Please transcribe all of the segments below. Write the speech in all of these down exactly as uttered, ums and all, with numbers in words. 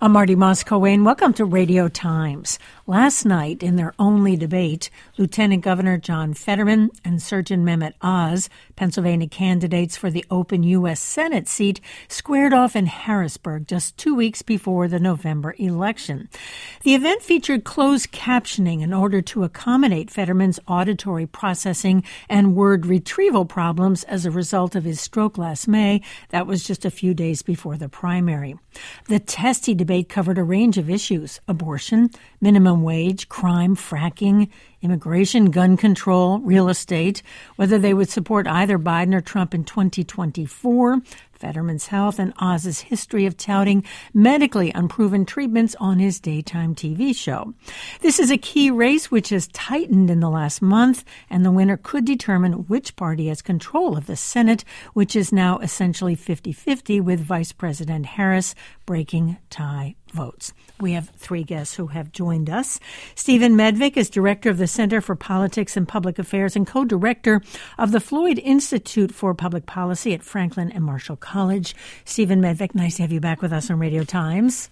I'm Marty Moscoe-Wayne. Welcome to Radio Times. Last night, in their only debate, Lieutenant Governor John Fetterman and Surgeon Mehmet Oz, Pennsylvania candidates for the open U S Senate seat, squared off in Harrisburg just two weeks before the November election. The event featured closed captioning in order to accommodate Fetterman's auditory processing and word retrieval problems as a result of his stroke last May. That was just a few days before the primary. The testy debate covered a range of issues: abortion, minimum wage, crime, fracking, immigration, gun control, real estate, whether they would support either Biden or Trump in twenty twenty-four, Fetterman's health, and Oz's history of touting medically unproven treatments on his daytime T V show. This is a key race which has tightened in the last month, and the winner could determine which party has control of the Senate, which is now essentially fifty-fifty, with Vice President Harris breaking tie votes. We have three guests who have joined us. Stephen Medvick is director of the Center for Politics and Public Affairs and co-director of the Floyd Institute for Public Policy at Franklin and Marshall College. Stephen Medvick, nice to have you back with us on Radio Times.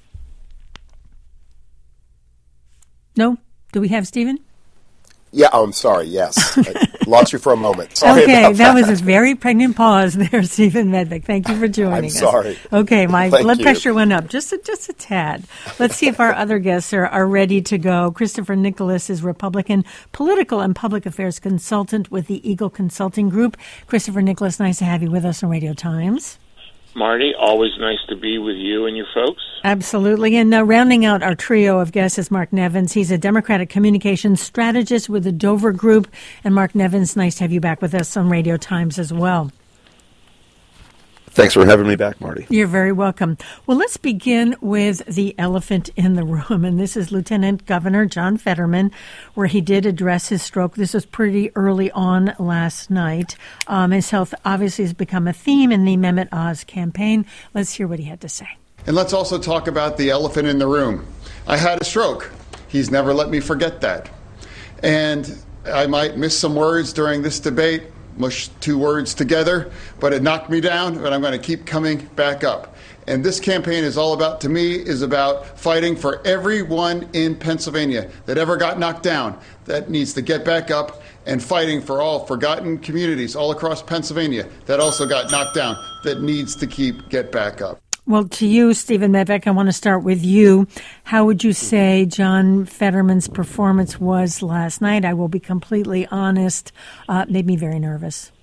No? Do we have Stephen? Yeah, oh, I'm sorry, yes. I lost you for a moment. Sorry okay, about that. that was a very pregnant pause there, Stephen Medvick. Thank you for joining I'm us. sorry. Okay, my Thank blood you. pressure went up just a, just a tad. Let's see if our other guests are, are ready to go. Christopher Nicholas is Republican political and public affairs consultant with the Eagle Consulting Group. Christopher Nicholas, nice to have you with us on Radio Times. Marty, always nice to be with you and your folks. Absolutely. And uh, rounding out our trio of guests is Mark Nevins. He's a Democratic communications strategist with the Dover Group. And Mark Nevins, nice to have you back with us on Radio Times as well. Thanks for having me back, Marty. You're very welcome. Well, let's begin with the elephant in the room, and this is Lieutenant Governor John Fetterman, where he did address his stroke. This was pretty early on last night. Um, his health obviously has become a theme in the Mehmet Oz campaign. Let's hear what he had to say. And let's also talk about the elephant in the room. I had a stroke. He's never let me forget that. And I might miss some words during this debate, mush two words together, but it knocked me down, but I'm going to keep coming back up. And this campaign is all about, to me, is about fighting for everyone in Pennsylvania that ever got knocked down, that needs to get back up, and fighting for all forgotten communities all across Pennsylvania that also got knocked down, that needs to keep get back up. Well, to you, Stephen Medvick, I want to start with you. How would you say John Fetterman's performance was last night? I will be completely honest. Uh, made me very nervous.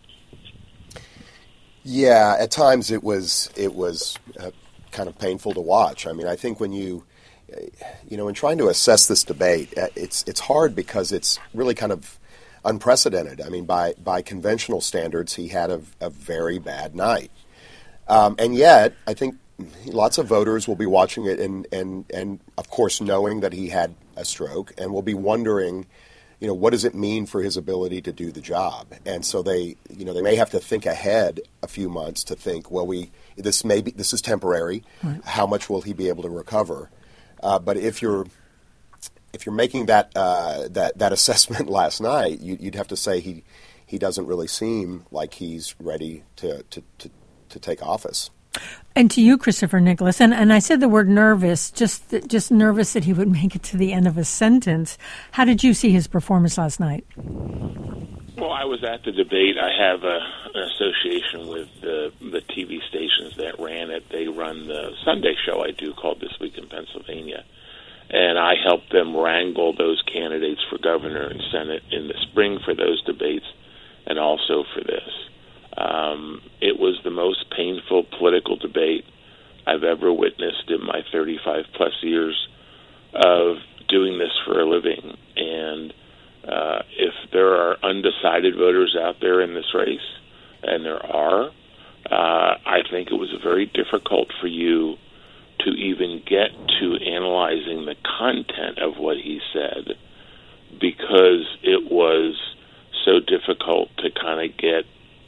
Yeah, at times it was it was uh, kind of painful to watch. I mean, I think when you, uh, you know, in trying to assess this debate, uh, it's it's hard because it's really kind of unprecedented. I mean, by by conventional standards, he had a, a very bad night, um, and yet I think lots of voters will be watching it and, and, and, of course, knowing that he had a stroke and will be wondering, you know, what does it mean for his ability to do the job? And so they, you know, they may have to think ahead a few months to think, well, we this may be this is temporary. Right. How much will he be able to recover? Uh, but if you're if you're making that uh, that that assessment last night, you, you'd have to say he he doesn't really seem like he's ready to to, to, to take office. And to you, Christopher Nicholas, and, and I said the word nervous, just just nervous that he would make it to the end of a sentence. How did you see his performance last night? Well, I was at the debate. I have a, an association with the, the T V stations that ran it. They run the Sunday show I do called This Week in Pennsylvania. And I helped them wrangle those candidates for governor and Senate in the spring for those debates and also for this. Um, it was the most painful political debate I've ever witnessed in my thirty-five plus years of doing this for a living. And uh, if there are undecided voters out there in this race, and there are, uh, I think it was very difficult for you to even get to analyzing the content of what he said, because it was so difficult to kind of get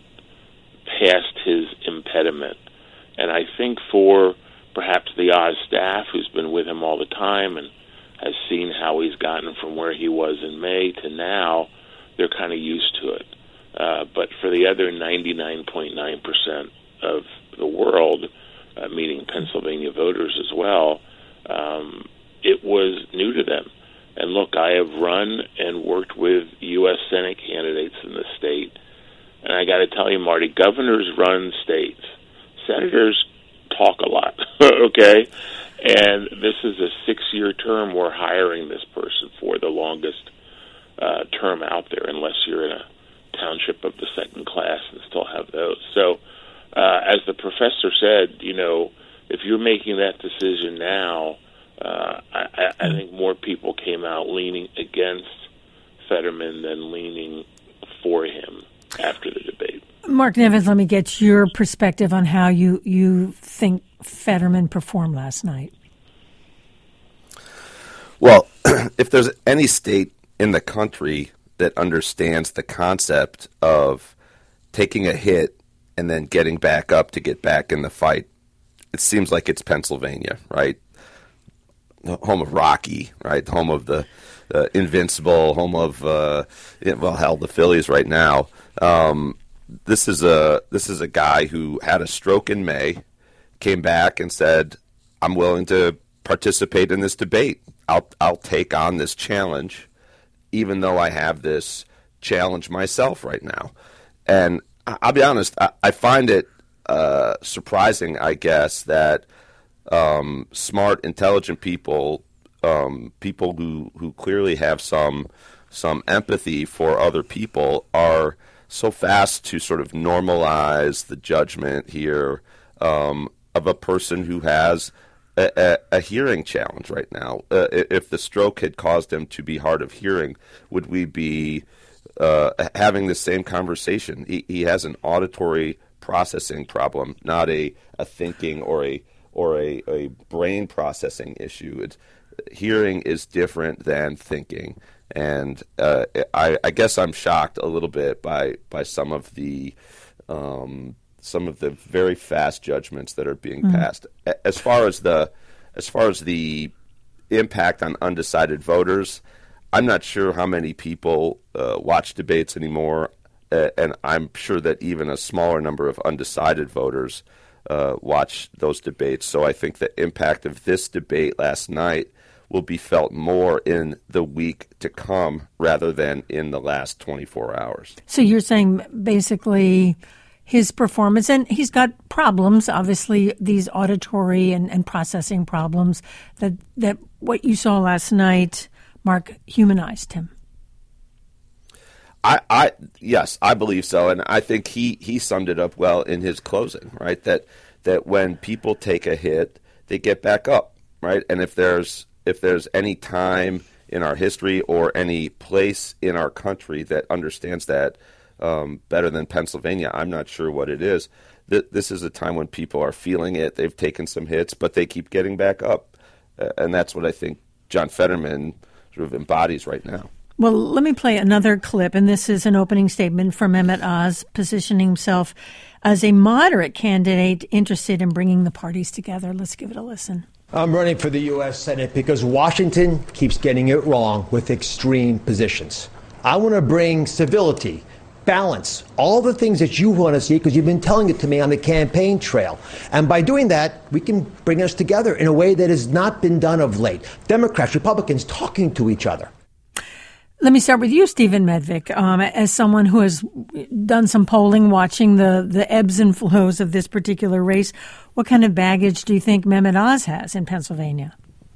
past his impediment. And I think for perhaps the Oz staff, who's been with him all the time and has seen how he's gotten from where he was in May to now, they're kind of used to it. Uh, but for the other ninety-nine point nine percent of the world, uh, meaning Pennsylvania voters as well, uh, was new to them. And look, I have run and worked with U S Senate candidates in the state, and I got to tell you, Marty, governors run states. Senators talk a lot, okay? And this is a six-year term we're hiring this person for, the longest uh, term out there, unless you're in a township of the second class and still have those. So, uh, as the professor said, you know, if you're making that decision now, uh, I, I think more people came out leaning against Fetterman than leaning for him after the debate. Mark Nevins, let me get your perspective on how you, you think Fetterman performed last night. Well, if there's any state in the country that understands the concept of taking a hit and then getting back up to get back in the fight, it seems like it's Pennsylvania, right? The home of Rocky, right? Home of the uh, Invincible, home of, uh, well, hell, the Phillies right now. Um, this is a this is a guy who had a stroke in May, came back and said, I'm willing to participate in this debate. I'll I'll take on this challenge, even though I have this challenge myself right now. And I'll be honest, I, I find it uh, surprising, I guess, that um, smart, intelligent people, um, people who, who clearly have some some empathy for other people, are so fast to sort of normalize the judgment here um, of a person who has a, a, a hearing challenge right now. Uh, if the stroke had caused him to be hard of hearing, would we be uh, having the same conversation? He, he has an auditory processing problem, not a, a thinking or a or a, a brain processing issue. It's, hearing is different than thinking. And uh, I, I guess I'm shocked a little bit by, by some of the um, some of the very fast judgments that are being mm. passed. As far as the as far as the impact on undecided voters, I'm not sure how many people uh, watch debates anymore, uh, and I'm sure that even a smaller number of undecided voters uh, watch those debates. So I think the impact of this debate last night will be felt more in the week to come rather than in the last twenty-four hours. So you're saying basically his performance, and he's got problems, obviously, these auditory and, and processing problems, that, that what you saw last night, Mark, humanized him. I, I yes, I believe so, and I think he, he summed it up well in his closing, right? That that when people take a hit, they get back up, right? And if there's if there's any time in our history or any place in our country that understands that um, better than Pennsylvania, I'm not sure what it is. Th- this is a time when people are feeling it. They've taken some hits, but they keep getting back up. Uh, and that's what I think John Fetterman sort of embodies right now. Well, let me play another clip, and this is an opening statement from Mehmet Oz, positioning himself as a moderate candidate interested in bringing the parties together. Let's give it a listen. I'm running for the U S Senate because Washington keeps getting it wrong with extreme positions. I want to bring civility, balance, all the things that you want to see because you've been telling it to me on the campaign trail. And by doing that, we can bring us together in a way that has not been done of late. Democrats, Republicans talking to each other. Let me start with you, Stephen Medvick, um, as someone who has done some polling, watching the, the ebbs and flows of this particular race. What kind of baggage do you think Mehmet Oz has in Pennsylvania?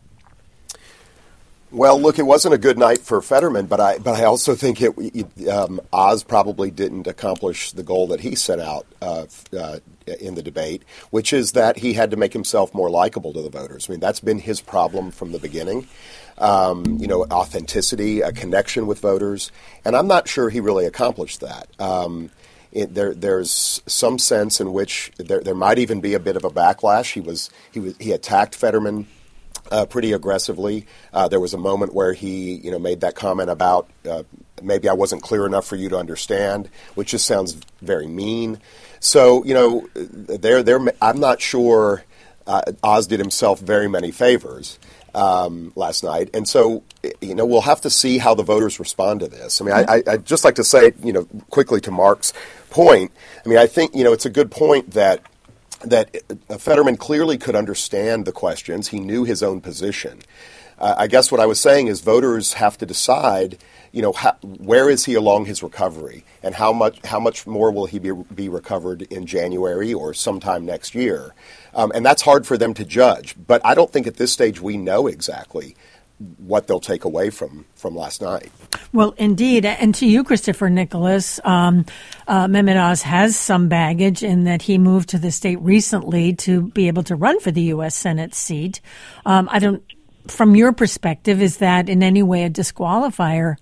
Well, look, it wasn't a good night for Fetterman, but I but I also think it, it, um, Oz probably didn't accomplish the goal that he set out uh, uh, in the debate, which is that he had to make himself more likable to the voters. I mean, that's been his problem from the beginning. Um, you know, authenticity, a connection with voters, and I'm not sure he really accomplished that. Um, it, there, there's some sense in which there, there might even be a bit of a backlash. He was he was he attacked Fetterman uh, pretty aggressively. Uh, there was a moment where he, you know, made that comment about uh, maybe I wasn't clear enough for you to understand, which just sounds very mean. So, you know, there, there. I'm not sure uh, Oz did himself very many favors Um, last night. And so, you know, we'll have to see how the voters respond to this. I mean, I, I, I'd just like to say, you know, quickly to Mark's point, I mean, I think, you know, it's a good point that that Fetterman clearly could understand the questions. He knew his own position. uh, I guess what I was saying is voters have to decide, you know, how, where is he along his recovery, and how much how much more will he be be recovered in January or sometime next year, um, and that's hard for them to judge. But I don't think at this stage we know exactly what they'll take away from, from last night. Well, indeed. And to you, Christopher Nicholas, um, uh, Mehmet Oz has some baggage in that he moved to the state recently to be able to run for the U S Senate seat. Um, I don't, from your perspective, is that in any way a disqualifier?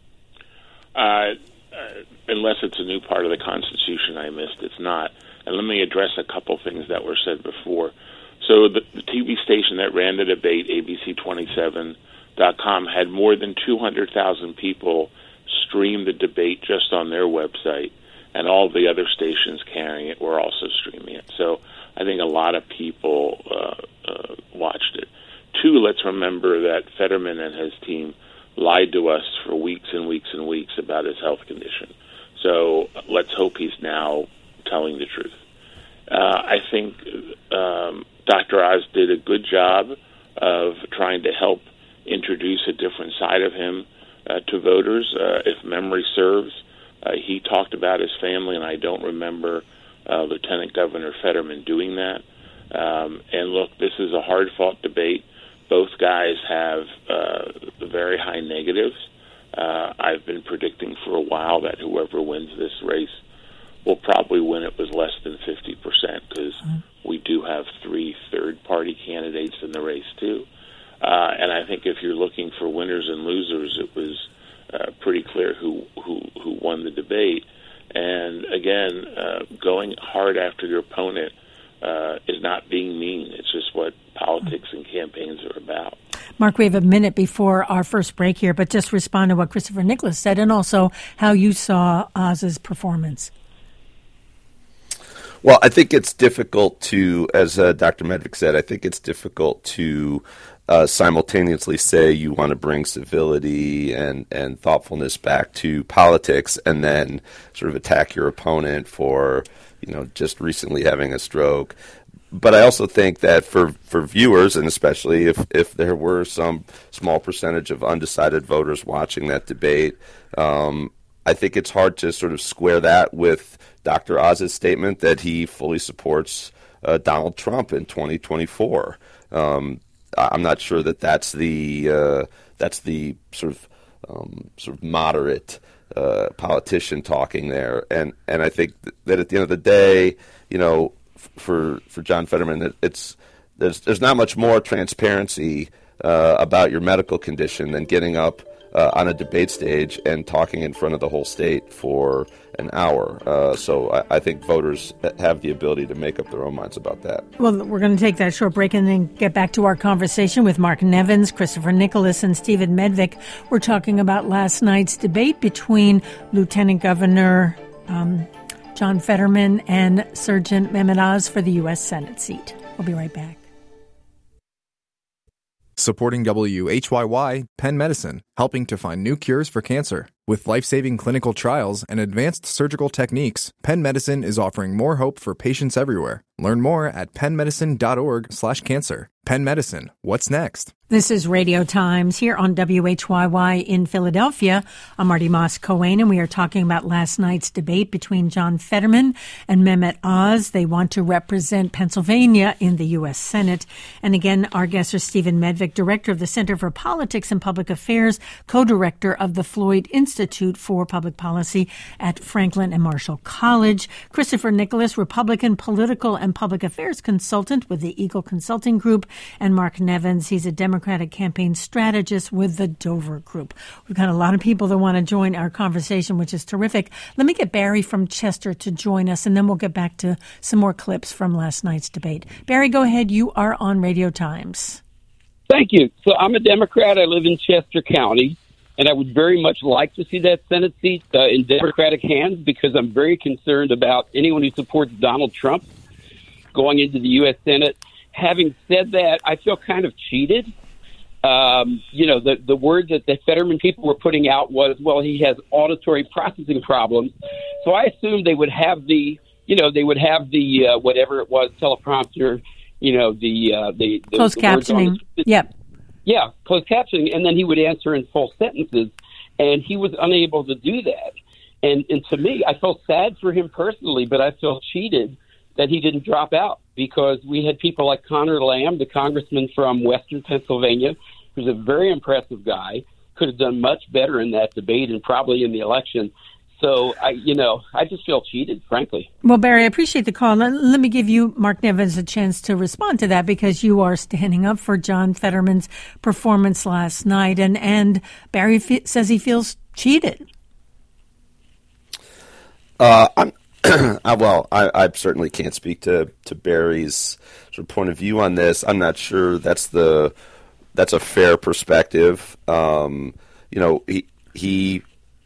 Uh, uh, unless it's a new part of the Constitution I missed, it's not. And let me address a couple things that were said before. So the, the T V station that ran the debate, A B C twenty-seven dot com, had more than two hundred thousand people stream the debate just on their website, and all the other stations carrying it were also streaming it. So I think a lot of people uh, uh, watched it. Two, let's remember that Fetterman and his team lied to us for weeks and weeks and weeks about his health condition. So let's hope he's now telling the truth. Uh, I think um, Doctor Oz did a good job of trying to help introduce a different side of him uh, to voters. Uh, if memory serves, uh, he talked about his family, and I don't remember uh, Lieutenant Governor Fetterman doing that. Um, and look, this is a hard-fought debate. Both guys have uh, very high negatives. Uh, I've been predicting for a while that whoever wins this race will probably win it with less than fifty percent, because we do have three third-party candidates in the race, too. Uh, and I think if you're looking for winners and losers, it was uh, pretty clear who, who, who won the debate. And, again, uh, going hard after your opponent uh, is not being mean. It's just what politics and campaigns are about. Mark, we have a minute before our first break here, but just respond to what Christopher Nicholas said and also how you saw Oz's performance. Well, I think it's difficult to, as uh, Doctor Medvik said, I think it's difficult to uh, simultaneously say you want to bring civility and, and thoughtfulness back to politics and then sort of attack your opponent for, you know, just recently having a stroke. But I also think that for, for viewers, and especially if, if there were some small percentage of undecided voters watching that debate, um, I think it's hard to sort of square that with Doctor Oz's statement that he fully supports uh, Donald Trump in twenty twenty-four. Um, I'm not sure that that's the uh, that's the sort of um, sort of moderate uh, politician talking there, and and I think that at the end of the day, you know, for for John Fetterman, it's there's there's not much more transparency uh, about your medical condition than getting up Uh, on a debate stage and talking in front of the whole state for an hour. Uh, so I, I think voters have the ability to make up their own minds about that. Well, we're going to take that short break and then get back to our conversation with Mark Nevins, Christopher Nicholas, and Stephen Medvik. We're talking about last night's debate between Lieutenant Governor um, John Fetterman and Surgeon Mehmet Oz for the U S Senate seat. We'll be right back. Supporting W H Y Y, Penn Medicine, helping to find new cures for cancer. With life-saving clinical trials and advanced surgical techniques, Penn Medicine is offering more hope for patients everywhere. Learn more at pennmedicine.org slash cancer. Penn Medicine, what's next? This is Radio Times here on W H Y Y in Philadelphia. I'm Marty Moss-Cohen, and we are talking about last night's debate between John Fetterman and Mehmet Oz. They want to represent Pennsylvania in the U S Senate. And again, our guest is Stephen Medvik, Director of the Center for Politics and Public Affairs, co-director of the Floyd Institute for Public Policy at Franklin and Marshall College. Christopher Nicholas, Republican political and public affairs consultant with the Eagle Consulting Group, and Mark Nevins, he's a Democratic campaign strategist with the Dover Group. We've got a lot of people that want to join our conversation, which is terrific. Let me get Barry from Chester to join us, and then we'll get back to some more clips from last night's debate. Barry, go ahead. You are on Radio Times. Thank you. So I'm a Democrat. I live in Chester County, and I would very much like to see that Senate seat uh, in Democratic hands because I'm very concerned about anyone who supports Donald Trump going into the U S Senate. Having said that, I feel kind of cheated. Um, you know, the, the word that the Fetterman people were putting out was, well, he has auditory processing problems. So I assumed they would have the, you know, they would have the, uh, whatever it was, teleprompter, you know, the, uh, the, the closed the captioning. The, yep. Yeah, closed captioning, and then he would answer in full sentences, and he was unable to do that. And and to me, I felt sad for him personally, but I felt cheated that he didn't drop out, because we had people like Connor Lamb, the congressman from Western Pennsylvania, who's a very impressive guy, could have done much better in that debate and probably in the election. So, I, you know, I just feel cheated, frankly. Well, Barry, I appreciate the call. Let, let me give you, Mark Nevins, a chance to respond to that, because you are standing up for John Fetterman's performance last night. And, and Barry f- says he feels cheated. Uh, I'm I, well, I, I certainly can't speak to, to Barry's sort of point of view on this. I'm not sure that's the that's a fair perspective. Um, you know, he he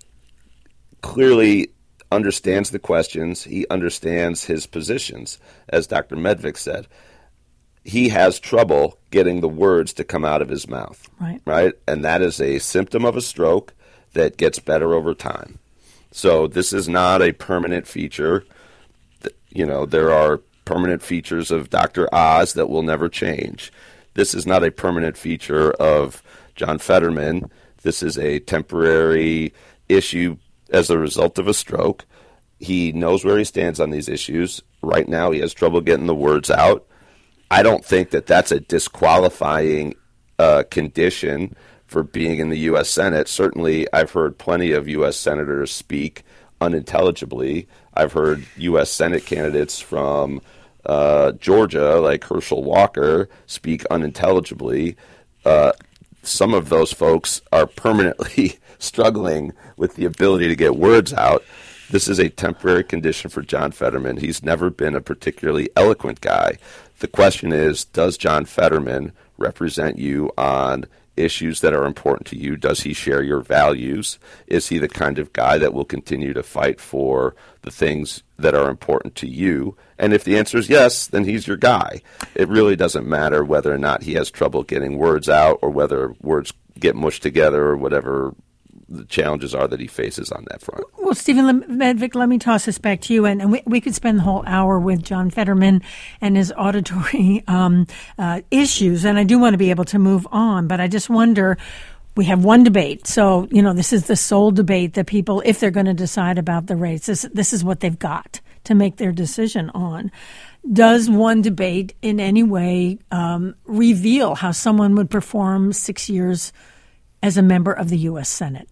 clearly understands the questions. He understands his positions, as Doctor Medvik said. He has trouble getting the words to come out of his mouth, right? Right, and that is a symptom of a stroke that gets better over time. So this is not a permanent feature. You know, there are permanent features of Doctor Oz that will never change. This is not a permanent feature of John Fetterman. This is a temporary issue as a result of a stroke. He knows where he stands on these issues. Right now he has trouble getting the words out. I don't think that that's a disqualifying uh, condition for being in the U S Senate. Certainly, I've heard plenty of U S senators speak unintelligibly. I've heard U S Senate candidates from uh, Georgia, like Herschel Walker, speak unintelligibly. Uh, some of those folks are permanently struggling with the ability to get words out. This is a temporary condition for John Fetterman. He's never been a particularly eloquent guy. The question is, does John Fetterman represent you on issues that are important to you? Does he share your values? Is he the kind of guy that will continue to fight for the things that are important to you? And if the answer is yes, then he's your guy. It really doesn't matter whether or not he has trouble getting words out, or whether words get mushed together, or whatever the challenges are that he faces on that front. Well, Stephen Medvik, let me toss this back to you. And, and we, we could spend the whole hour with John Fetterman and his auditory um, uh, issues. And I do want to be able to move on. But I just wonder, we have one debate. So, you know, this is the sole debate that people, if they're going to decide about the race, this, this is what they've got to make their decision on. Does one debate in any way um, reveal how someone would perform six years as a member of the U S Senate?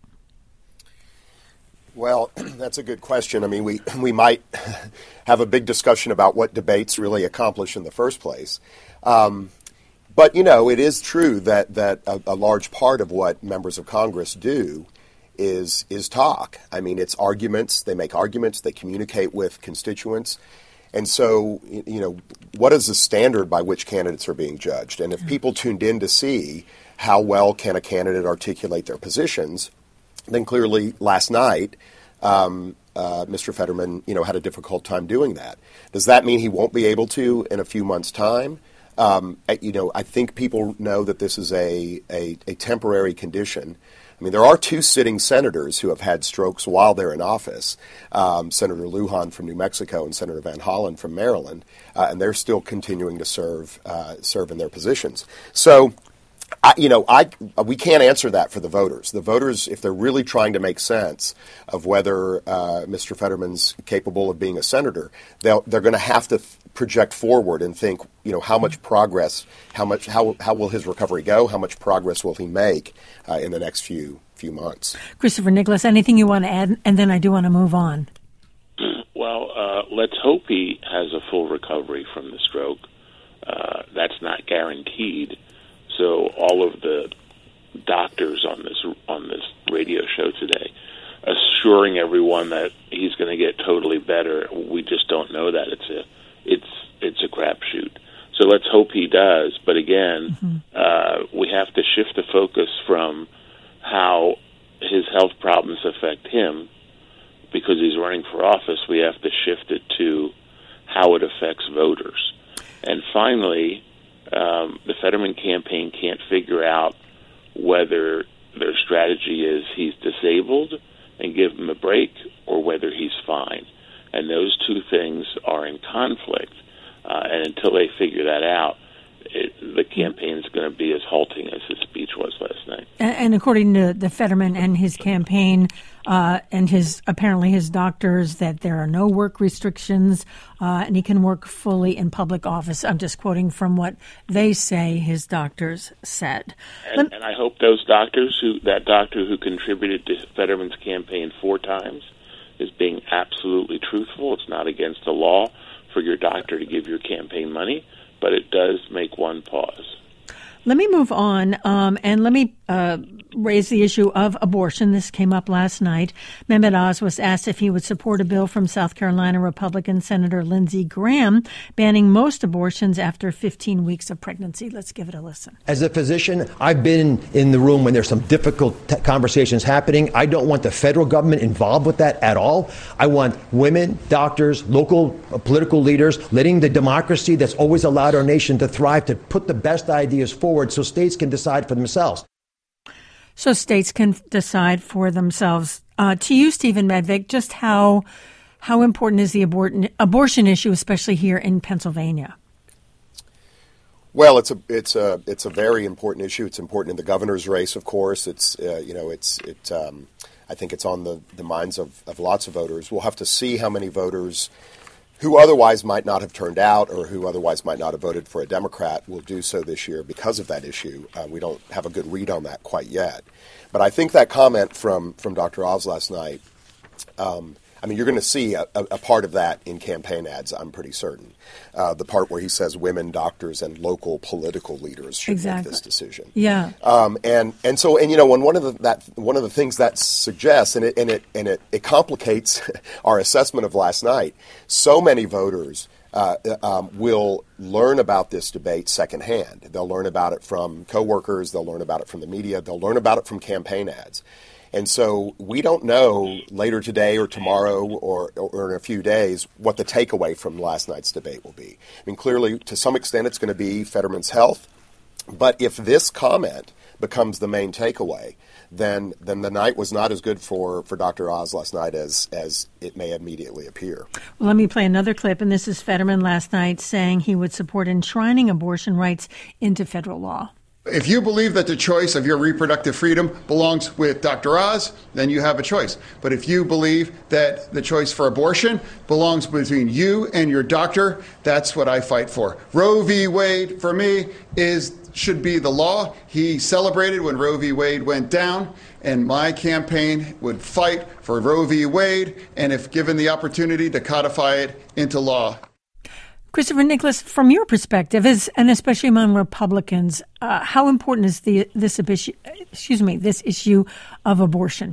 Well, that's a good question. I mean, we we might have a big discussion about what debates really accomplish in the first place. Um, but, you know, it is true that, that a, a large part of what members of Congress do is is talk. I mean, it's arguments. They make arguments. They communicate with constituents. And so, you know, what is the standard by which candidates are being judged? And if people tuned in to see how well can a candidate articulate their positions, then clearly last night, um, uh, Mister Fetterman, you know, had a difficult time doing that. Does that mean he won't be able to in a few months' time? Um, you know, I think people know that this is a, a, a temporary condition. I mean, there are two sitting senators who have had strokes while they're in office, um, Senator Lujan from New Mexico and Senator Van Hollen from Maryland, uh, and they're still continuing to serve uh, serve in their positions. So, I, you know, I we can't answer that for the voters. The voters, if they're really trying to make sense of whether uh, Mister Fetterman's capable of being a senator, they'll, they're going to have to th- project forward and think, you know, how much progress, how much, how how will his recovery go? How much progress will he make uh, in the next few few months? Christopher Nicholas, anything you want to add? And then I do want to move on. Well, uh, let's hope he has a full recovery from the stroke. Uh, that's not guaranteed. So all of the doctors on this on this radio show today assuring everyone that he's going to get totally better, we just don't know that. It's a it's it's a crapshoot. So let's hope he does. But again, mm-hmm. uh, we have to shift the focus from how his health problems affect him because he's running for office. We have to shift it to how it affects voters. And finally, Um, the Fetterman campaign can't figure out whether their strategy is he's disabled and give him a break or whether he's fine. And those two things are in conflict. Uh, and until they figure that out, it, the campaign is going to be as halting as his speech and according to the Fetterman and his campaign uh, and his apparently his doctors, that there are no work restrictions uh, and he can work fully in public office. I'm just quoting from what they say his doctors said. And, and I hope those doctors, who that doctor who contributed to Fetterman's campaign four times, is being absolutely truthful. It's not against the law for your doctor to give your campaign money, but it does make one pause. Let me move on, um, and let me uh, raise the issue of abortion. This came up last night. Mehmet Oz was asked if he would support a bill from South Carolina Republican Senator Lindsey Graham banning most abortions after fifteen weeks of pregnancy. Let's give it a listen. As a physician, I've been in the room when there's some difficult t- conversations happening. I don't want the federal government involved with that at all. I want women, doctors, local uh, political leaders, letting the democracy that's always allowed our nation to thrive to put the best ideas forward so states can decide for themselves. So states can decide for themselves. Uh, to you, Stephen Medved, just how how important is the abortion abortion issue, especially here in Pennsylvania? Well, it's a it's a it's a very important issue. It's important in the governor's race, of course. It's uh, you know it's it. Um, I think it's on the, the minds of, of lots of voters. We'll have to see how many voters who otherwise might not have turned out or who otherwise might not have voted for a Democrat will do so this year because of that issue. Uh, we don't have a good read on that quite yet. But I think that comment from, from Doctor Oz last night, um, I mean, you're going to see a, a, a part of that in campaign ads, I'm pretty certain. Uh, the part where he says women, doctors, and local political leaders should exactly. make this decision. Yeah. Um, and and so and you know, when one of the that one of the things that suggests and it and it and it, it complicates our assessment of last night. So many voters uh, um, will learn about this debate secondhand. They'll learn about it from coworkers. They'll learn about it from the media. They'll learn about it from campaign ads. And so we don't know later today or tomorrow or, or in a few days what the takeaway from last night's debate will be. I mean, clearly, to some extent, it's going to be Fetterman's health. But if this comment becomes the main takeaway, then then the night was not as good for, for Doctor Oz last night as, as it may immediately appear. Well, let me play another clip, and this is Fetterman last night saying he would support enshrining abortion rights into federal law. If you believe that the choice of your reproductive freedom belongs with Doctor Oz, then you have a choice. But if you believe that the choice for abortion belongs between you and your doctor, that's what I fight for. Roe v. Wade, for me, is should be the law. He celebrated when Roe v. Wade went down, and my campaign would fight for Roe v. Wade, and if given the opportunity, to codify it into law. Christopher Nicholas, from your perspective, as, and especially among Republicans, uh, how important is the this issue? Excuse me, this issue of abortion?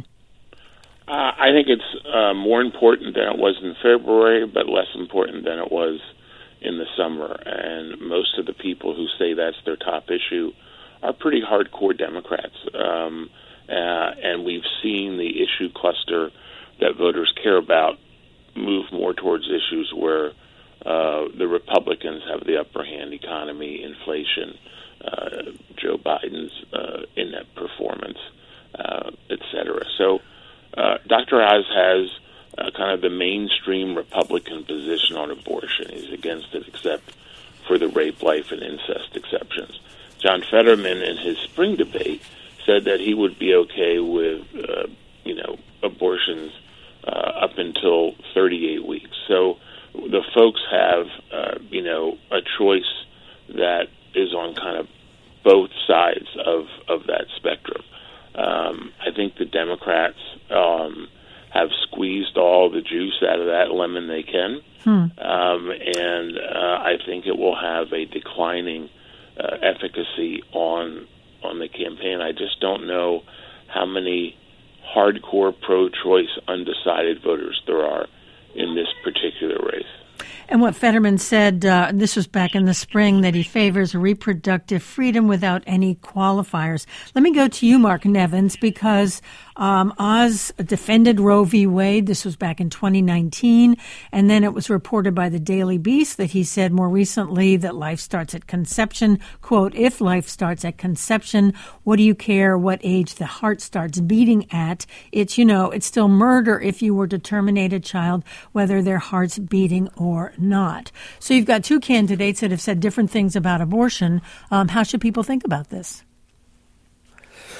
Uh, I think it's uh, more important than it was in February, but less important than it was in the summer. And most of the people who say that's their top issue are pretty hardcore Democrats. Um, uh, and we've seen the issue cluster that voters care about move more towards issues where Uh, the Republicans have the upper hand: economy, inflation, uh, Joe Biden's uh, inept performance, uh, et cetera. So uh, Doctor Oz has uh, kind of the mainstream Republican position on abortion. He's against it except for the rape, life, and incest exceptions. John Fetterman, in his spring debate, said that he would be okay with, uh, you know, abortions uh, up until thirty-eight weeks. So the folks have, uh, you know, a choice that is on kind of both sides of, of that spectrum. Um, I think the Democrats um, have squeezed all the juice out of that lemon they can, hmm. um, and uh, I think it will have a declining uh, efficacy on on the campaign. I just don't know how many hardcore pro-choice undecided voters there are in this particular race. And what Fetterman said, uh, this was back in the spring, that he favors reproductive freedom without any qualifiers. Let me go to you, Mark Nevins, because um, Oz defended Roe v. Wade. This was back in twenty nineteen. And then it was reported by the Daily Beast that he said more recently that life starts at conception. Quote, if life starts at conception, what do you care what age the heart starts beating at? It's, you know, it's still murder if you were to terminate a child, whether their heart's beating or not. So you've got two candidates that have said different things about abortion. Um, how should people think about this?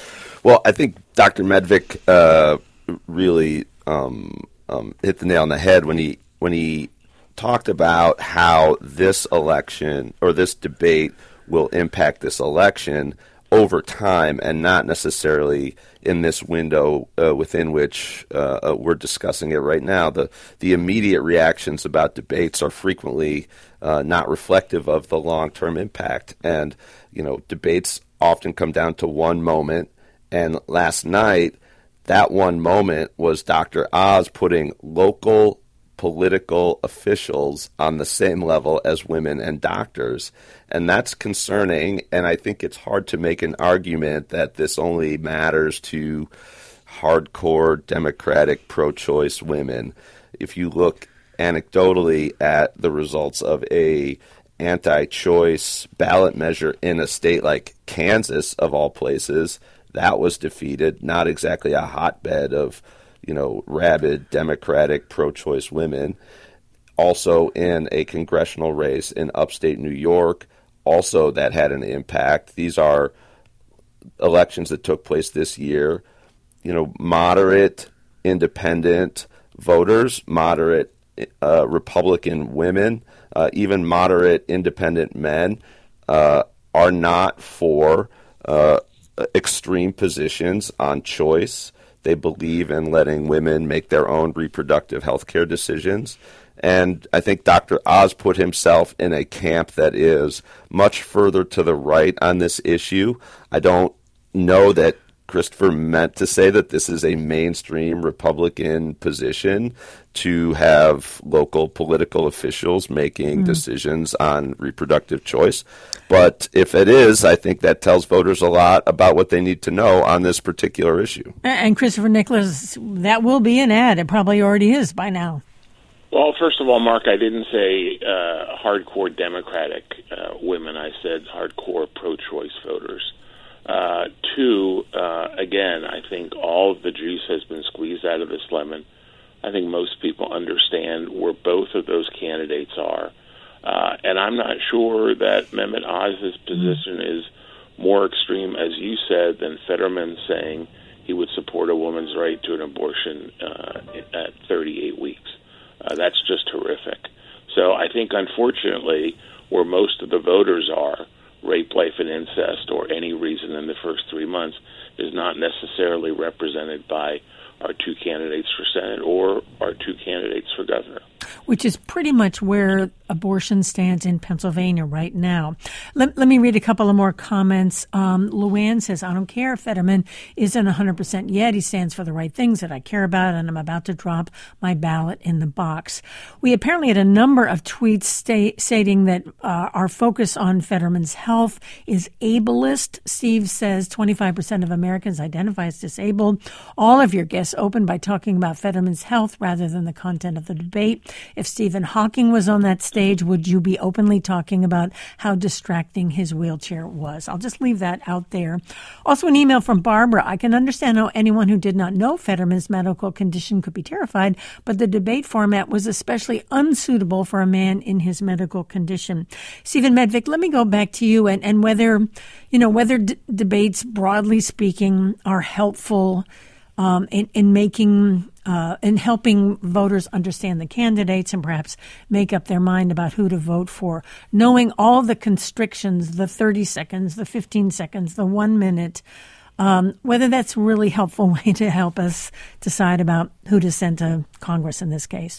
Well, I think Doctor Medvik uh, really um, um, hit the nail on the head when he when he talked about how this election or this debate will impact this election over time and not necessarily in this window uh, within which uh, uh, we're discussing it right now. The the immediate reactions about debates are frequently uh, not reflective of the long-term impact. And, you know, debates often come down to one moment. And last night, that one moment was Doctor Oz putting local political officials on the same level as women and doctors. And that's concerning, and I think it's hard to make an argument that this only matters to hardcore Democratic pro-choice women. If you look anecdotally at the results of a anti-choice ballot measure in a state like Kansas, of all places, that was defeated, not exactly a hotbed of you know, rabid Democratic pro-choice women. Also in a congressional race in upstate New York, also that had an impact. These are elections that took place this year. You know, moderate, independent voters, moderate uh, Republican women, uh, even moderate independent men uh, are not for uh, extreme positions on choice. They believe in letting women make their own reproductive health care decisions. And I think Doctor Oz put himself in a camp that is much further to the right on this issue. I don't know that Christopher meant to say that this is a mainstream Republican position to have local political officials making mm. decisions on reproductive choice. But if it is, I think that tells voters a lot about what they need to know on this particular issue. And Christopher Nicholas, that will be an ad. It probably already is by now. Well, first of all, Mark, I didn't say uh, hardcore Democratic uh, women. I said hardcore pro-choice voters. Uh, two, uh, again, I think all of the juice has been squeezed out of this lemon. I think most people understand where both of those candidates are. Uh, and I'm not sure that Mehmet Oz's position is more extreme, as you said, than Fetterman saying he would support a woman's right to an abortion uh, at thirty-eight weeks. Uh, that's just horrific. So I think, unfortunately, where most of the voters are, rape, life, and incest, or any reason in the first three months, is not necessarily represented by our two candidates for Senate or our two candidates for governor. Which is pretty much where abortion stands in Pennsylvania right now. Let, let me read a couple of more comments. Um, Luann says, I don't care if Fetterman isn't one hundred percent yet. He stands for the right things that I care about, and I'm about to drop my ballot in the box. We apparently had a number of tweets sta- stating that uh, our focus on Fetterman's health is ableist. Steve says twenty-five percent of Americans identify as disabled. All of your guests opened by talking about Fetterman's health rather than the content of the debate. If Stephen Hawking was on that stage, would you be openly talking about how distracting his wheelchair was? I'll just leave that out there. Also, an email from Barbara. I can understand how anyone who did not know Fetterman's medical condition could be terrified, but the debate format was especially unsuitable for a man in his medical condition. Stephen Medvik, let me go back to you and, and whether, you know, whether d- debates, broadly speaking, are helpful um, in, in making Uh, in helping voters understand the candidates and perhaps make up their mind about who to vote for, knowing all the constrictions, the thirty seconds, the fifteen seconds, the one minute, um, whether that's a really helpful way to help us decide about who to send to Congress in this case.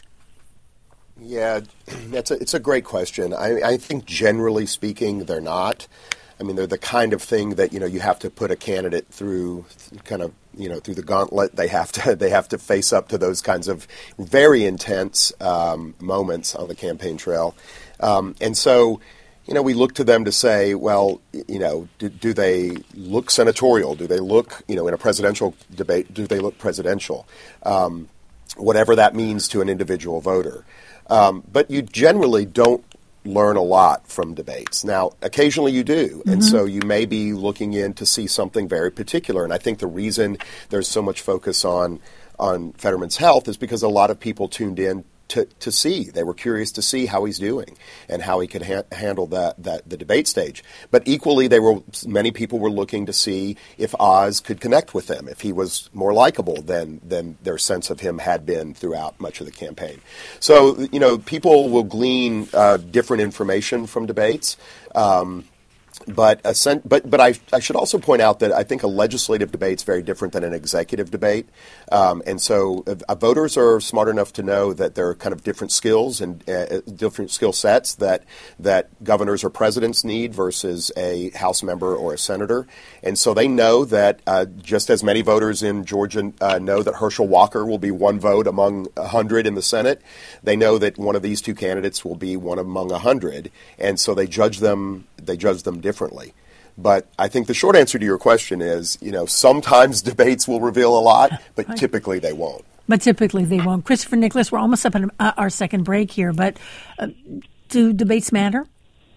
Yeah, that's a, it's a great question. I, I think generally speaking, they're not. I mean, they're the kind of thing that, you know, you have to put a candidate through kind of, you know, through the gauntlet. They have to they have to face up to those kinds of very intense um, moments on the campaign trail. Um, and so, you know, we look to them to say, well, you know, do, do they look senatorial? Do they look, you know, in a presidential debate, do they look presidential? Um, whatever that means to an individual voter. Um, but you generally don't learn a lot from debates. Now, occasionally you do, mm-hmm. and so you may be looking in to see something very particular. And I think the reason there's so much focus on on Fetterman's health is because a lot of people tuned in to, to see. They were curious to see how he's doing and how he could ha- handle that, that the debate stage. But equally, they were many people were looking to see if Oz could connect with them, if he was more likable than than their sense of him had been throughout much of the campaign. So, you know, people will glean uh, different information from debates. Um, But but but I, I should also point out that I think a legislative debate is very different than an executive debate, um, and so uh, voters are smart enough to know that there are kind of different skills and uh, different skill sets that that governors or presidents need versus a House member or a senator, and so they know that uh, just as many voters in Georgia uh, know that Herschel Walker will be one vote among a hundred in the Senate, they know that one of these two candidates will be one among a hundred, and so they judge them they judge them differently. But I think the short answer to your question is, you know, sometimes debates will reveal a lot, but typically they won't. But typically they won't. Christopher Nicholas, we're almost up on uh, our second break here, but uh, do debates matter?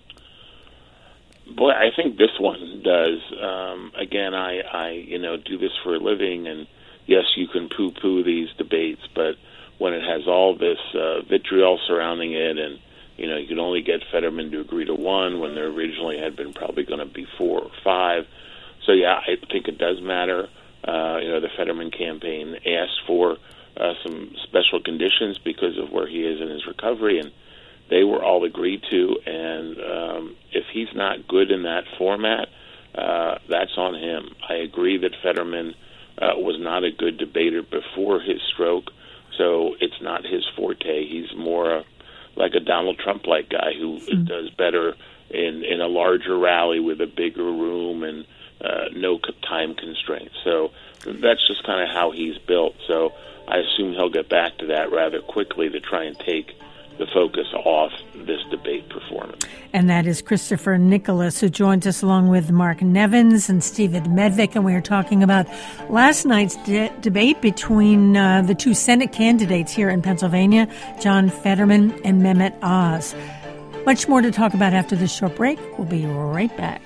Boy, I think this one does. Um, again, I, I, you know, do this for a living, and yes, you can poo-poo these debates, but when it has all this uh, vitriol surrounding it, and you know, you can only get Fetterman to agree to one when there originally had been probably going to be four or five. So, yeah, I think it does matter. Uh, you know, the Fetterman campaign asked for uh, some special conditions because of where he is in his recovery, and they were all agreed to. And um, if he's not good in that format, uh, that's on him. I agree that Fetterman uh, was not a good debater before his stroke, so it's not his forte. He's more a like a Donald Trump-like guy who mm. does better in, in a larger rally with a bigger room and uh, no time constraints. So that's just kind of how he's built. So I assume he'll get back to that rather quickly to try and take the focus off this debate performance. And that is Christopher Nicholas, who joins us along with Mark Nevins and Stephen Medveck. And we are talking about last night's de- debate between uh, the two Senate candidates here in Pennsylvania, John Fetterman and Mehmet Oz. Much more to talk about after this short break. We'll be right back.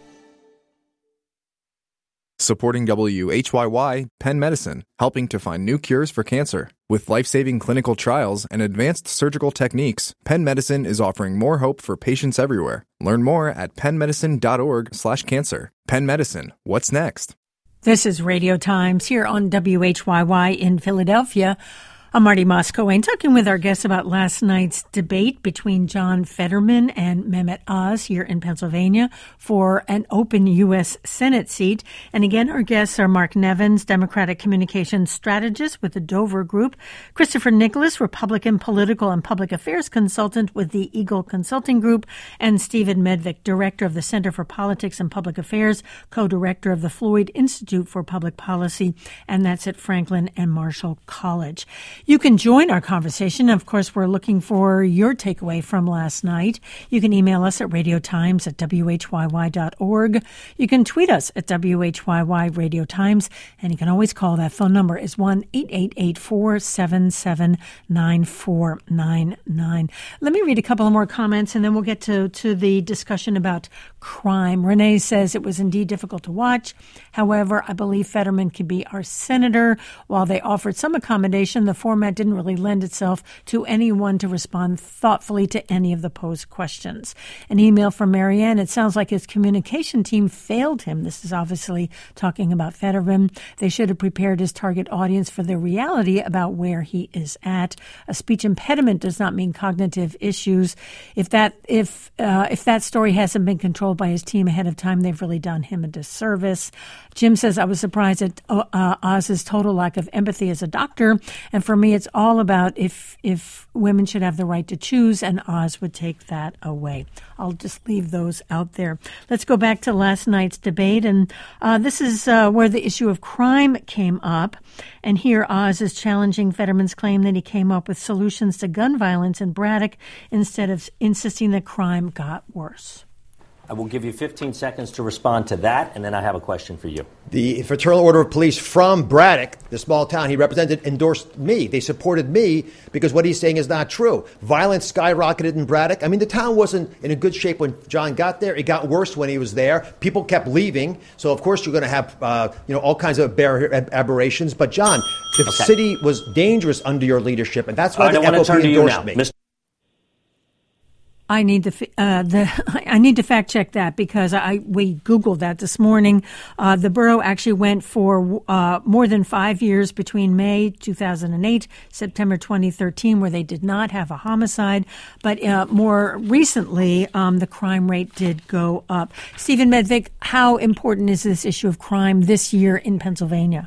Supporting W H Y Y, Penn Medicine, helping to find new cures for cancer. With life-saving clinical trials and advanced surgical techniques, Penn Medicine is offering more hope for patients everywhere. Learn more at pennmedicine.org slash cancer. Penn Medicine, what's next? This is Radio Times here on W H Y Y in Philadelphia. I'm Marty Moskowayne, talking with our guests about last night's debate between John Fetterman and Mehmet Oz here in Pennsylvania for an open U S Senate seat. And again, our guests are Mark Nevins, Democratic Communications Strategist with the Dover Group, Christopher Nicholas, Republican Political and Public Affairs Consultant with the Eagle Consulting Group, and Stephen Medveck, Director of the Center for Politics and Public Affairs, Co-Director of the Floyd Institute for Public Policy, and that's at Franklin and Marshall College. You can join our conversation. Of course, we're looking for your takeaway from last night. You can email us at radiotimes at w h y y dot org. You can tweet us at W H Y Y Radio Times, and you can always call. That phone number is one eight eight eight, four seven seven, nine four nine nine. Let me read a couple of more comments, and then we'll get to, to the discussion about crime. Renee says it was indeed difficult to watch. However, I believe Fetterman can be our senator. While they offered some accommodation, the format didn't really lend itself to anyone to respond thoughtfully to any of the posed questions. An email from Marianne. It sounds like his communication team failed him. This is obviously talking about Fetterman. They should have prepared his target audience for the reality about where he is at. A speech impediment does not mean cognitive issues. If that if uh, if that story hasn't been controlled by his team ahead of time, they've really done him a disservice. Jim says, I was surprised at uh, Oz's total lack of empathy as a doctor. And for me, it's all about if if women should have the right to choose, and Oz would take that away. I'll just leave those out there. Let's go back to last night's debate. And uh, this is uh, where the issue of crime came up. And here Oz is challenging Fetterman's claim that he came up with solutions to gun violence in Braddock instead of insisting that crime got worse. I will give you fifteen seconds to respond to that, and then I have a question for you. The Fraternal Order of Police from Braddock, the small town he represented, endorsed me. They supported me because what he's saying is not true. Violence skyrocketed in Braddock. I mean, the town wasn't in a good shape when John got there. It got worse when he was there. People kept leaving. So, of course, you're going to have uh, you know all kinds of aber- aberrations. But, John, the okay. city was dangerous under your leadership, and that's why right, the F O P endorsed me. Mister I need to uh, the I need to fact check that because I we Googled that this morning. Uh, the borough actually went for uh, more than five years between May two thousand eight, September twenty thirteen, where they did not have a homicide. But uh, more recently, um, the crime rate did go up. Stephen Medvick, how important is this issue of crime this year in Pennsylvania?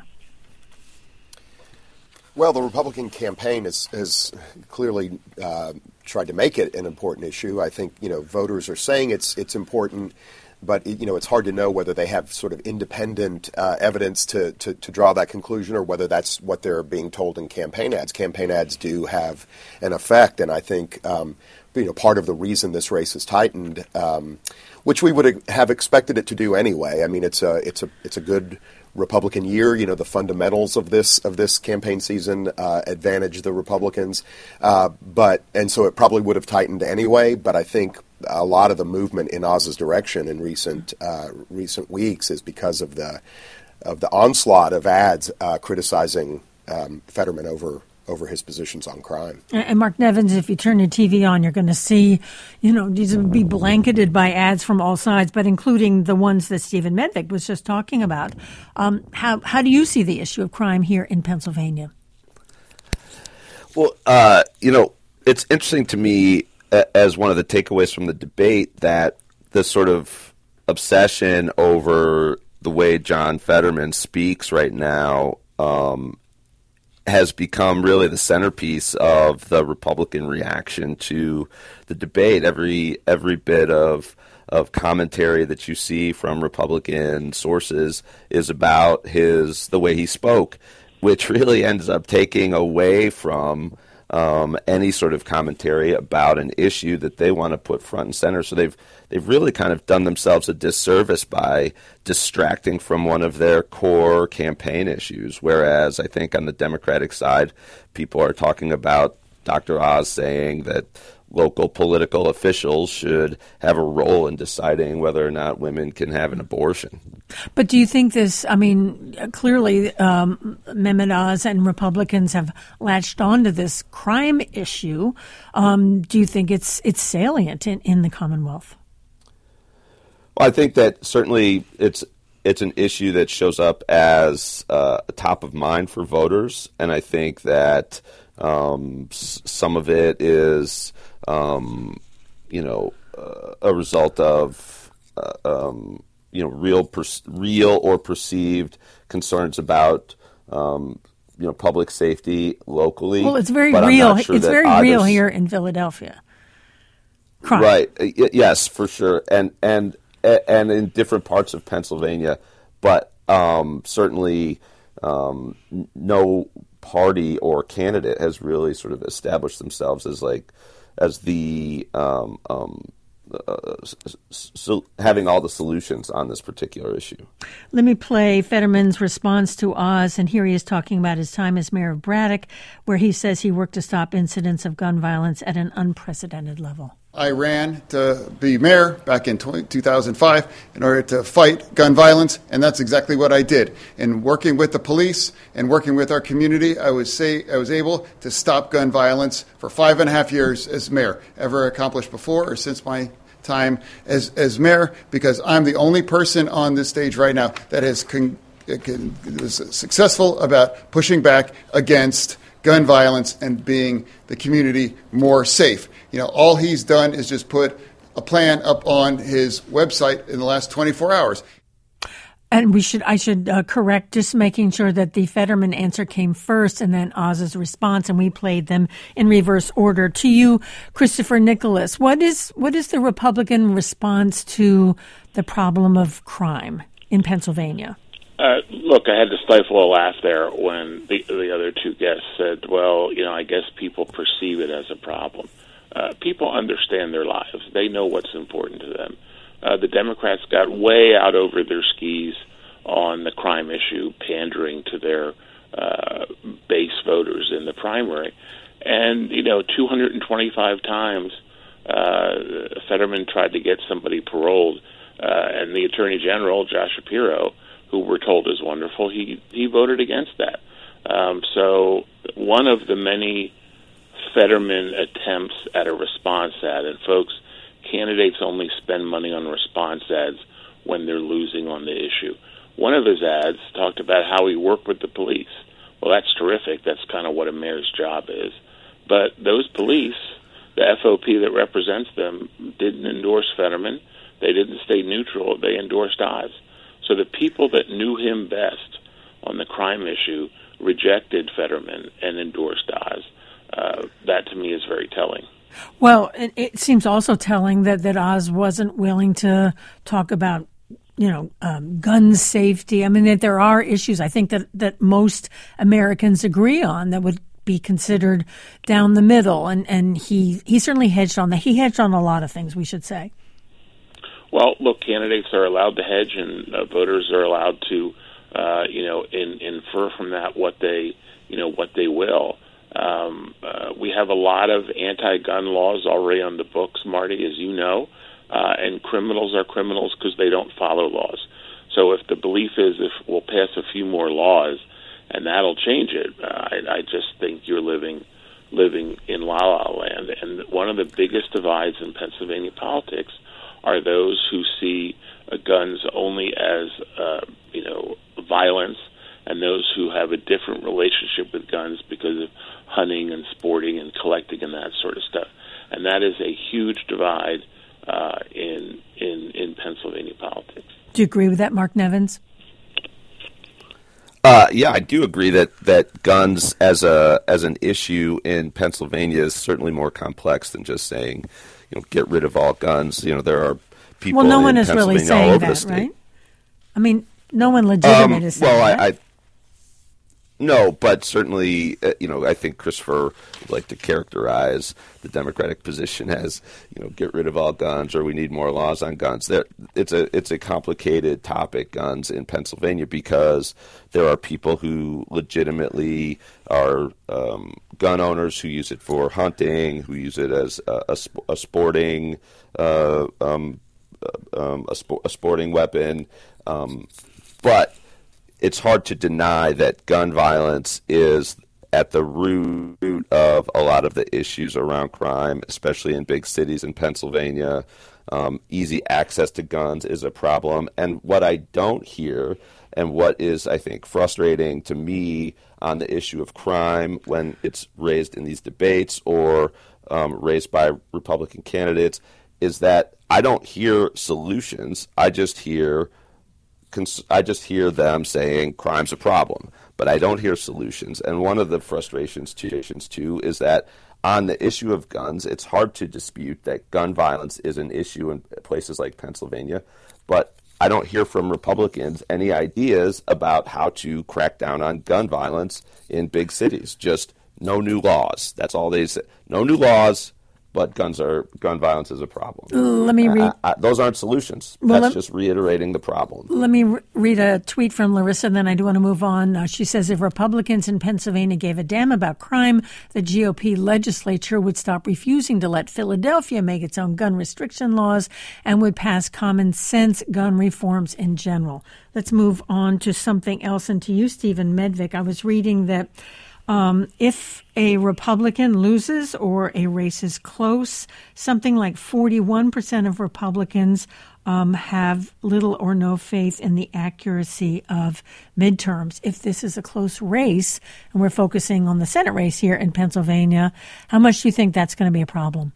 Well, the Republican campaign has, has clearly uh, tried to make it an important issue. I think, you know, voters are saying it's it's important, but, it, you know, it's hard to know whether they have sort of independent uh, evidence to, to, to draw that conclusion or whether that's what they're being told in campaign ads. Campaign ads do have an effect, and I think, um, you know, part of the reason this race has tightened, um, which we would have expected it to do anyway. I mean, it's a it's a it's a good Republican year. You know, the fundamentals of this of this campaign season uh, advantage the Republicans, uh, but and so it probably would have tightened anyway. But I think a lot of the movement in Oz's direction in recent uh, recent weeks is because of the of the onslaught of ads uh, criticizing um, Fetterman over. over his positions on crime. And Mark Nevins, if you turn your T V on, you're going to see, you know, these will be blanketed by ads from all sides, but including the ones that Stephen Medvick was just talking about. Um, how how do you see the issue of crime here in Pennsylvania? Well, uh, you know, it's interesting to me uh, as one of the takeaways from the debate that the sort of obsession over the way John Fetterman speaks right now um, has become really the centerpiece of the Republican reaction to the debate. Every every bit of of commentary that you see from Republican sources is about his the way he spoke, which really ends up taking away from um, any sort of commentary about an issue that they want to put front and center. So they've they've really kind of done themselves a disservice by distracting from one of their core campaign issues. Whereas I think on the Democratic side, people are talking about Doctor Oz saying that local political officials should have a role in deciding whether or not women can have an abortion. But do you think this, I mean, clearly um, Mehmet Oz and Republicans have latched onto this crime issue. Um, do you think it's it's salient in, in the Commonwealth? Well, I think that certainly it's it's an issue that shows up as uh, top of mind for voters, and I think that um, s- some of it is, um, you know, uh, a result of uh, um, you know real per- real or perceived concerns about um, you know public safety locally. Well, it's very but real. Sure it's very real others... here in Philadelphia. Crime. Right. Yes, for sure, and and. and in different parts of Pennsylvania, but um, certainly um, no party or candidate has really sort of established themselves as like as the um, um, uh, so having all the solutions on this particular issue. Let me play Fetterman's response to Oz, and here he is talking about his time as mayor of Braddock, where he says he worked to stop incidents of gun violence at an unprecedented level. I ran to be mayor back in two thousand five in order to fight gun violence, and that's exactly what I did. And working with the police and working with our community, I was say I was able to stop gun violence for five and a half years as mayor, ever accomplished before or since my time as as mayor, because I'm the only person on this stage right now that has con- can, was successful about pushing back against gun violence and being the community more safe. You know, all he's done is just put a plan up on his website in the last twenty-four hours. And we should, I should uh, correct, just making sure that the Fetterman answer came first and then Oz's response, and we played them in reverse order. To you, Christopher Nicholas, what is what is the Republican response to the problem of crime in Pennsylvania? Uh, look, I had to stifle a laugh there when the, the other two guests said, well, you know, I guess people perceive it as a problem. Uh, people understand their lives. They know what's important to them. uh, the Democrats got way out over their skis on the crime issue, pandering to their uh, base voters in the primary. And, you know, two hundred twenty-five times uh, Fetterman tried to get somebody paroled, uh, and the Attorney General, Josh Shapiro, who we're told is wonderful, he, he voted against that. Um, so one of the many Fetterman attempts at a response ad, and folks, candidates only spend money on response ads when they're losing on the issue. One of his ads talked about how he worked with the police. Well, that's terrific. That's kind of what a mayor's job is. But those police, the F O P that represents them, didn't endorse Fetterman. They didn't stay neutral. They endorsed Oz. So the people that knew him best on the crime issue rejected Fetterman and endorsed Oz. Uh, that, to me, is very telling. Well, it, it seems also telling that, that Oz wasn't willing to talk about, you know, um, gun safety. I mean, that there are issues, I think, that, that most Americans agree on that would be considered down the middle. And, and he, he certainly hedged on that. He hedged on a lot of things, we should say. Well, look, candidates are allowed to hedge, and uh, voters are allowed to, uh, you know, in, infer from that what they, you know, what they will. Um, uh, we have a lot of anti-gun laws already on the books, Marty, as you know, uh, and criminals are criminals because they don't follow laws. So if the belief is if we'll pass a few more laws and that'll change it, uh, I, I just think you're living living in la-la land. And one of the biggest divides in Pennsylvania politics are those who see uh, guns only as, uh, you know, violence, and those who have a different relationship with guns because of hunting and sporting and collecting and that sort of stuff. And that is a huge divide uh, in, in in Pennsylvania politics. Do you agree with that, Mark Nevins? Uh, yeah, I do agree that, that guns as a as an issue in Pennsylvania is certainly more complex than just saying, you know, get rid of all guns. You know, there are people. Well, no one in is really Pennsylvania all saying over the that, state. right? I mean, no one legitimate Um, is saying well, that. I, I no, but certainly, uh, you know, I think Christopher would like to characterize the Democratic position as, you know, get rid of all guns, or we need more laws on guns. There, it's a it's a complicated topic, guns in Pennsylvania, because there are people who legitimately are um, gun owners who use it for hunting, who use it as a, a, sp- a sporting uh, um, um, a, sp- a sporting weapon, um, but it's hard to deny that gun violence is at the root of a lot of the issues around crime, especially in big cities in Pennsylvania. Um, easy access to guns is a problem. And what I don't hear, and what is, I think, frustrating to me on the issue of crime when it's raised in these debates or um, raised by Republican candidates, is that I don't hear solutions. I just hear I just hear them saying crime's a problem, but I don't hear solutions. And one of the frustrations, too, is that on the issue of guns, it's hard to dispute that gun violence is an issue in places like Pennsylvania, but I don't hear from Republicans any ideas about how to crack down on gun violence in big cities. Just no new laws. That's all they say. No new laws. But guns are gun violence is a problem. Let me read. I, I, those aren't solutions. Well, That's let, just reiterating the problem. Let me re- read a tweet from Larissa, and then I do want to move on. Uh, she says, if Republicans in Pennsylvania gave a damn about crime, the G O P legislature would stop refusing to let Philadelphia make its own gun restriction laws and would pass common sense gun reforms in general. Let's move on to something else. And to you, Stephen Medvick, I was reading that Um, if a Republican loses or a race is close, something like forty-one percent of Republicans um, have little or no faith in the accuracy of midterms. If this is a close race, and we're focusing on the Senate race here in Pennsylvania, how much do you think that's going to be a problem?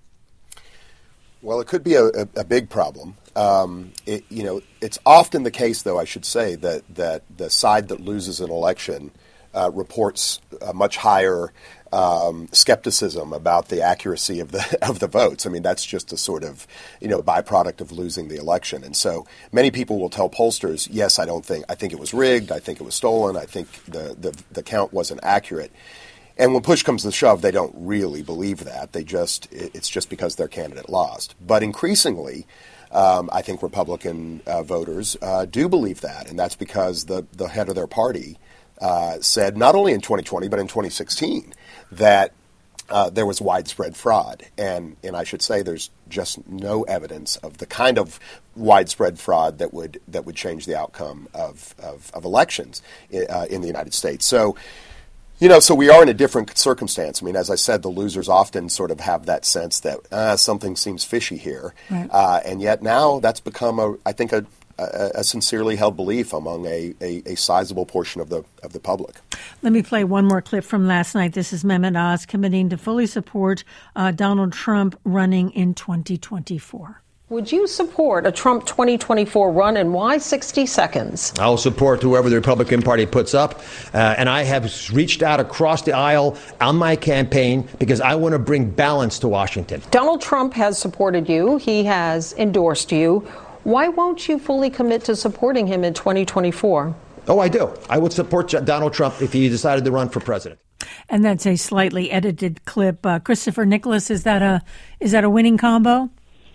Well, it could be a, a, a big problem. Um, it, you know, it's often the case, though, I should say, that, that the side that loses an election Uh, reports a much higher um, skepticism about the accuracy of the of the votes. I mean, that's just a sort of, you know, byproduct of losing the election. And so many people will tell pollsters, yes, I don't think, I think it was rigged, I think it was stolen, I think the, the, the count wasn't accurate. And when push comes to shove, they don't really believe that. They just, it's just because their candidate lost. But increasingly, Um, I think Republican uh, voters uh, do believe that, and that's because the, the head of their party uh, said not only in twenty twenty but in twenty sixteen that uh, there was widespread fraud. And, and I should say there's just no evidence of the kind of widespread fraud that would that would change the outcome of, of, of elections uh, in the United States. So, you know, so we are in a different circumstance. I mean, as I said, the losers often sort of have that sense that uh, something seems fishy here. Right. Uh, and yet now that's become, a, I think, a, a, a sincerely held belief among a, a, a sizable portion of the of the public. Let me play one more clip from last night. This is Mehmet Oz committing to fully support uh, Donald Trump running in twenty twenty-four. Would you support a Trump twenty twenty-four run, and why sixty seconds? I'll support whoever the Republican Party puts up. Uh, and I have reached out across the aisle on my campaign because I want to bring balance to Washington. Donald Trump has supported you. He has endorsed you. Why won't you fully commit to supporting him in twenty twenty-four? Oh, I do. I would support Donald Trump if he decided to run for president. And that's a slightly edited clip. Uh, Christopher Nicholas, is that a is that a winning combo?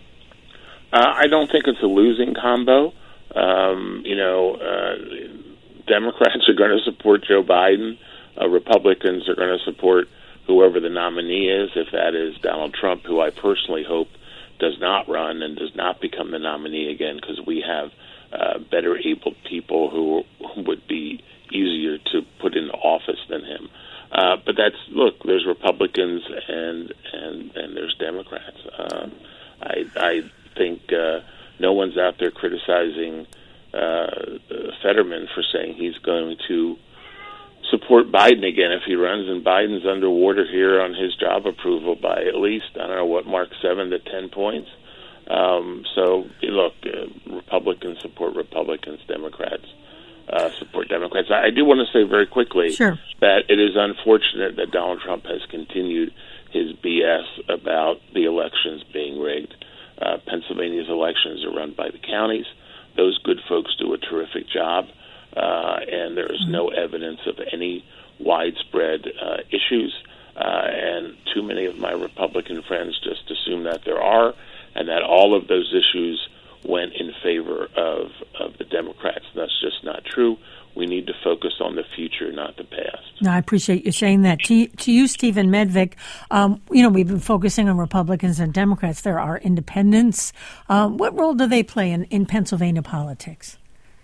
Uh, I don't think it's a losing combo. Um, you know, uh, Democrats are going to support Joe Biden. Uh, Republicans are going to support whoever the nominee is, if that is Donald Trump, who I personally hope does not run and does not become the nominee again, because we have uh, better able people who, who would be easier to put into office than him. Uh, but that's, look, there's Republicans and and, and there's Democrats. Uh, I, I think uh, no one's out there criticizing uh, Fetterman for saying he's going to support Biden again if he runs, and Biden's underwater here on his job approval by at least, I don't know what, Mark, seven to ten points. Um, so, look, uh, Republicans support Republicans, Democrats uh, support Democrats. I, I do want to say very quickly sure. that it is unfortunate that Donald Trump has continued his B S about the elections being rigged. Uh, Pennsylvania's elections are run by the counties. Those good folks do a terrific job, uh, and there is mm-hmm. no evidence of any widespread uh, issues. Uh, and too many of my Republican friends just assume that there are, and that all of those issues went in favor of, of the Democrats. And that's just not true. We need to focus on the future, not the past. No, I appreciate you saying that. To, to you, Stephen Medvick, um, you know, we've been focusing on Republicans and Democrats. There are independents. Um, what role do they play in, in Pennsylvania politics?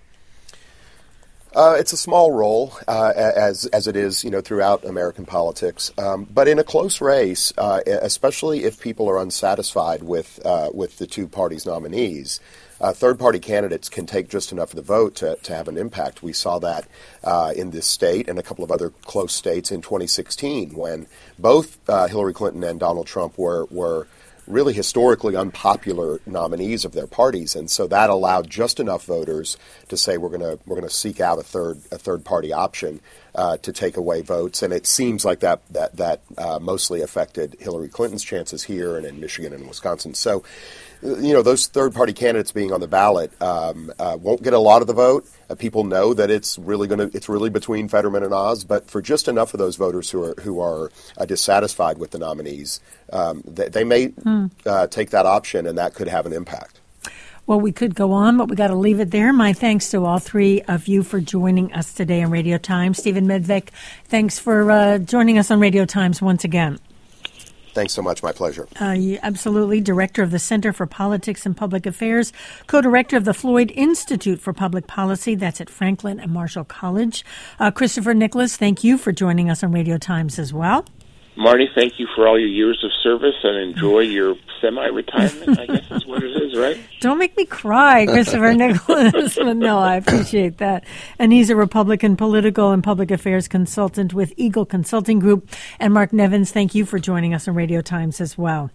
Uh, it's a small role, uh, as as it is, you know, throughout American politics. Um, but in a close race, uh, especially if people are unsatisfied with uh, with the two parties' nominees, uh, third-party candidates can take just enough of the vote to, to have an impact. We saw that uh, in this state and a couple of other close states in twenty sixteen, when both uh, Hillary Clinton and Donald Trump were were. really historically unpopular nominees of their parties, and so that allowed just enough voters to say we're going to we're going to seek out a third a third party option uh, to take away votes, and it seems like that that that uh, mostly affected Hillary Clinton's chances here and in Michigan and Wisconsin. So, you know, those third party candidates being on the ballot um, uh, won't get a lot of the vote. Uh, people know that it's really going to it's really between Fetterman and Oz, but for just enough of those voters who are who are uh, dissatisfied with the nominees, um, they, they may hmm. uh, take that option, and that could have an impact. Well, we could go on, but we got to leave it there. My thanks to all three of you for joining us today on Radio Times. Stephen Medvick, thanks for uh, joining us on Radio Times once again. Thanks so much. My pleasure. Uh, absolutely. Director of the Center for Politics and Public Affairs, co-director of the Floyd Institute for Public Policy. That's at Franklin and Marshall College. Uh, Christopher Nicholas, thank you for joining us on Radio Times as well. Marty, thank you for all your years of service, and enjoy your semi-retirement, I guess is what it is, right? Don't make me cry, Christopher Nicholas. But no, I appreciate that. And he's a Republican political and public affairs consultant with Eagle Consulting Group. And Mark Nevins, thank you for joining us on Radio Times as well.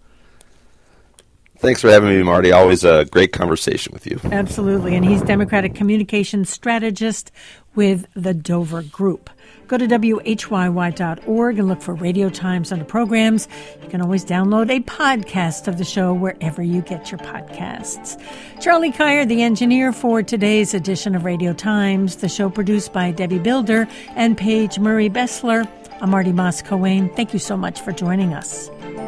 Thanks for having me, Marty. Always a great conversation with you. Absolutely. And he's Democratic Communications Strategist with the Dover Group. Go to W H Y Y dot org and look for Radio Times under programs. You can always download a podcast of the show wherever you get your podcasts. Charlie Kyer, the engineer for today's edition of Radio Times, the show produced by Debbie Builder and Paige Murray Bessler. I'm Marty Moss-Coane. Thank you so much for joining us.